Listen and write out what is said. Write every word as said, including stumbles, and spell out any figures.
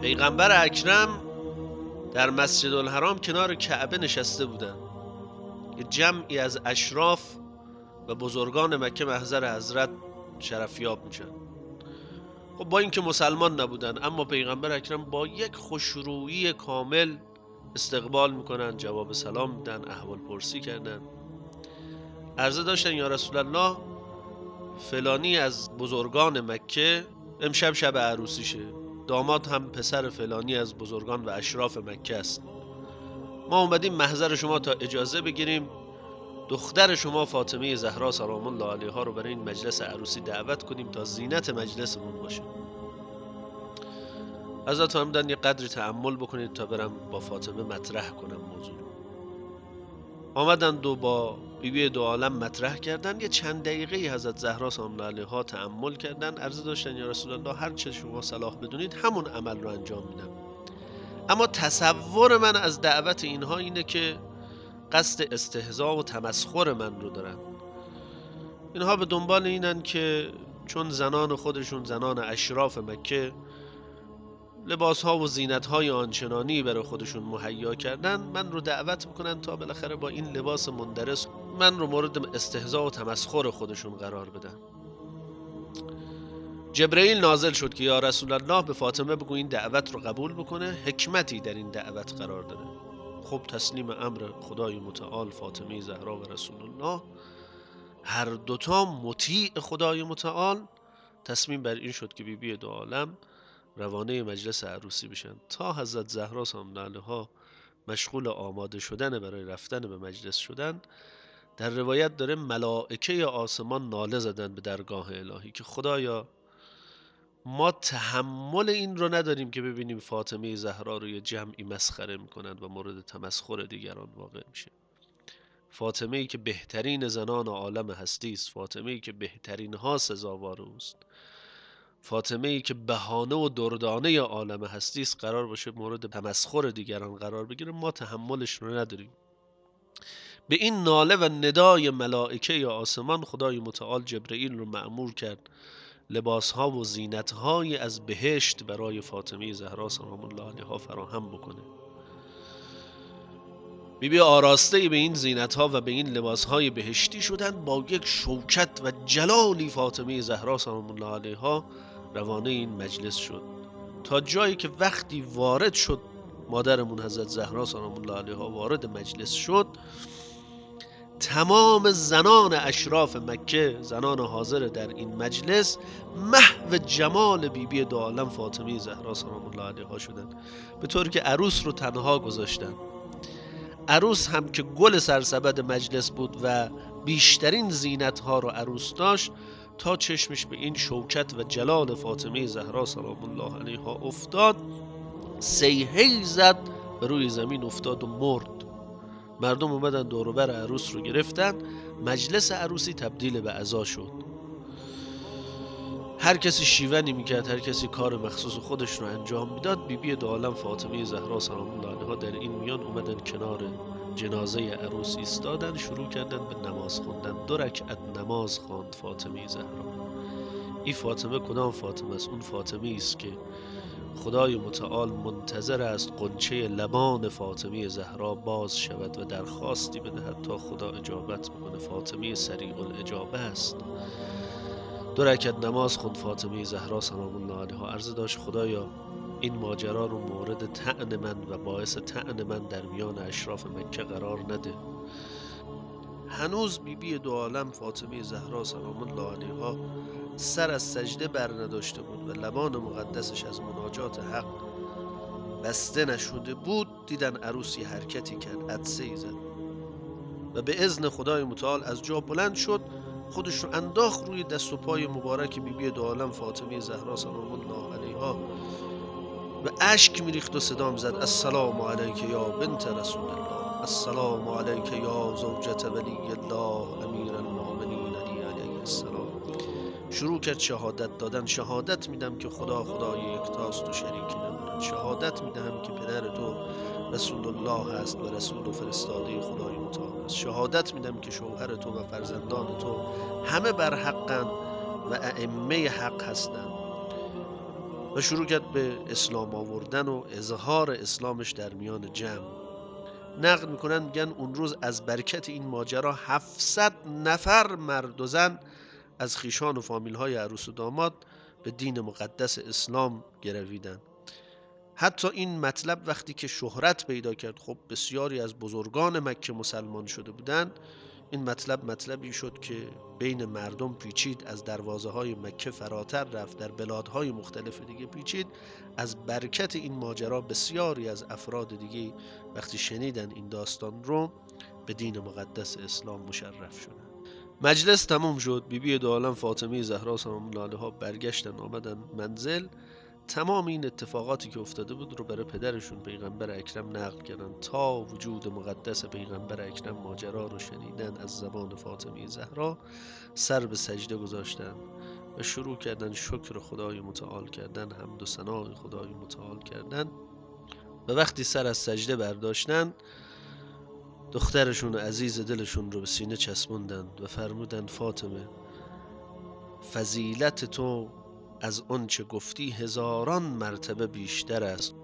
پیغمبر اکرم در مسجد الحرام کنار کعبه نشسته بودن. یه جمعی از اشراف و بزرگان مکه محضر حضرت شرفیاب میشن. خب با اینکه مسلمان نبودن، اما پیغمبر اکرم با یک خوشرویی کامل استقبال میکنن، جواب سلام میدن، احوال پرسی کردن. عرضه داشتن یا رسول الله، فلانی از بزرگان مکه امشب شب عروسیشه، داماد هم پسر فلانی از بزرگان و اشراف مکه است. ما اومدیم محضر شما تا اجازه بگیریم دختر شما فاطمه زهرا سلام الله علیها رو برای این مجلس عروسی دعوت کنیم تا زینت مجلسمون باشه. حضرت فرمودن یه قدری تأمل بکنید تا برم با فاطمه مطرح کنم موضوع. آمدند و با بیبی دو عالم مطرح کردن. یه چند دقیقه حضرت زهرا سلام الله علیها تأمل کردن، عرضه داشتن یا رسول الله هر چه شما صلاح بدونید همون عمل رو انجام میدم، اما تصور من از دعوت اینها اینه که قصد استهزا و تمسخر من رو دارن. اینها به دنبال اینن که چون زنان خودشون زنان اشراف مکه لباس ها و زینت های آنچنانی برای خودشون مهیا کردن، من رو دعوت میکنن تا بالاخره با این لباس مندرس من رو مورد استهزا و تمسخر خودشون قرار بدن. جبرئیل نازل شد که یا رسول الله به فاطمه بگو این دعوت رو قبول بکنه، حکمتی در این دعوت قرار داره. خب تسلیم امر خدای متعال فاطمه زهرا و رسول الله، هر دوتا مطیع خدای متعال، تصمیم بر این شد که بیبی بی دو عالم روانه مجلس عروسی بشن. تا حضرت زهرا سلام الله علیها مشغول آماده شدن برای رفتن به مجلس شدن، در روایت داره ملائکه آسمان ناله زدن به درگاه الهی که خدایا ما تحمل این رو نداریم که ببینیم فاطمه زهرا رو یه جمعی مسخره میکنند و مورد تمسخر دیگران واقع میشه. فاطمه ای که بهترین زنان عالم هستی است، فاطمه ای که بهترین ها سزاوار اوست، فاطمه ای که بهانه و دردانه عالم هستی است، قرار باشه مورد تمسخر دیگران قرار بگیره، ما تحملش رو نداریم. به این ناله و ندای ملائکه یا آسمان خدای متعال جبرئیل رو مأمور کرد لباسها و زینتهایی از بهشت برای فاطمه زهرا سلام الله علیها فراهم بکنه. بیبی آراسته به این زینتها و به این لباسهای بهشتی شدند. با یک شوکت و جلالی فاطمه زهرا سلام الله علیها روانه این مجلس شد، تا جایی که وقتی وارد شد مادرمون حضرت زهرا سلام الله علیها وارد مجلس شد، تمام زنان اشراف مکه، زنان حاضر در این مجلس، محو جمال بیبی دو عالم فاطمه زهرا سلام الله علیها شدند، به طور که عروس رو تنها گذاشتن. عروس هم که گل سرسبد مجلس بود و بیشترین زینت ها رو عروس داشت، تا چشمش به این شوکت و جلال فاطمه زهرا سلام الله علیها افتاد، صیحه‌ای زد و روی زمین افتاد و مرد. مردم اومدن دور و بر عروس رو گرفتن، مجلس عروسی تبدیل به عزا شد. هر کسی شیونی میکرد، هر کسی کار مخصوص خودش رو انجام میداد. بیبی دو عالم فاطمه زهرا سلام الله علیها در این میان اومدن کنار جنازه عروس ایستادن، شروع کردن به نماز خوندن. دو رکعت نماز خواند فاطمه زهرا. این فاطمه کدام فاطمه است؟ اون فاطمه است که خدای متعال منتظر است قنچه لبان فاطمه زهرا باز شود و درخواستی بدهد تا خدا اجابت بکنه. فاطمه سریع الاجابه است. دو رکعت نماز خوند فاطمه زهرا سلام الله علیها، عرضه داشت خدایا این ماجرا رو مورد طعن من و باعث طعن من در میان اشراف مکه قرار نده. هنوز بیبی بی دو عالم فاطمه زهرا سلام الله علیها سر از سجده بر نداشته بود و لبان مقدسش از مناجات حق بسته نشده بود. دیدن عروسی حرکتی کرد، عطسه‌ای زد و به اذن خدای متعال از جا بلند شد، خودش رو انداخت روی دست و پای مبارک بیبی بی دو عالم فاطمه زهرا سلام الله علیها و اشک میریخت و صدا میزد السلام علیک یا بنت رسول الله، السلام علیک یا زوجة ولی الله امیر المؤمنین علی علیه السلام. شروع کرد شهادت دادن. شهادت میدم که خدا خدای یکتاست و شریکی ندارد. شهادت میدهم که پدر تو رسول الله است و رسول و فرستاده خدای متعال است. شهادت میدم که شوهر تو و فرزندان تو همه بر حقند و ائمه حق هستند. و شروع کرد به اسلام آوردن و اظهار اسلامش در میان جمع. نقل میکنن میگن اون روز از برکت این ماجرا هفتصد نفر مرد و زن از خیشان و فامیل های عروس و داماد به دین مقدس اسلام گرویدن. حتی این مطلب وقتی که شهرت پیدا کرد، خب بسیاری از بزرگان مکه مسلمان شده بودند، این مطلب مطلبی شد که بین مردم پیچید، از دروازه های مکه فراتر رفت، در بلادهای مختلف دیگه پیچید. از برکت این ماجرا بسیاری از افراد دیگه وقتی شنیدن این داستان رو به دین مقدس اسلام مشرف شدن. مجلس تموم شد. بی بی دو عالم فاطمه زهرا سلام الله علیها برگشتن، آمدن منزل. تمام این اتفاقاتی که افتاده بود رو برای پدرشون پیغمبر اکرم نقل کردن. تا وجود مقدس پیغمبر اکرم ماجرا رو شنیدن از زبان فاطمه زهرا، سر به سجده گذاشتن و شروع کردن شکر خدای متعال کردن، حمد و ثنای خدای متعال کردن. و وقتی سر از سجده برداشتن، دخترشون عزیز دلشون رو به سینه چسبوندند و فرمودند فاطمه، فضیلت تو از آنچه گفتی هزاران مرتبه بیشتر است.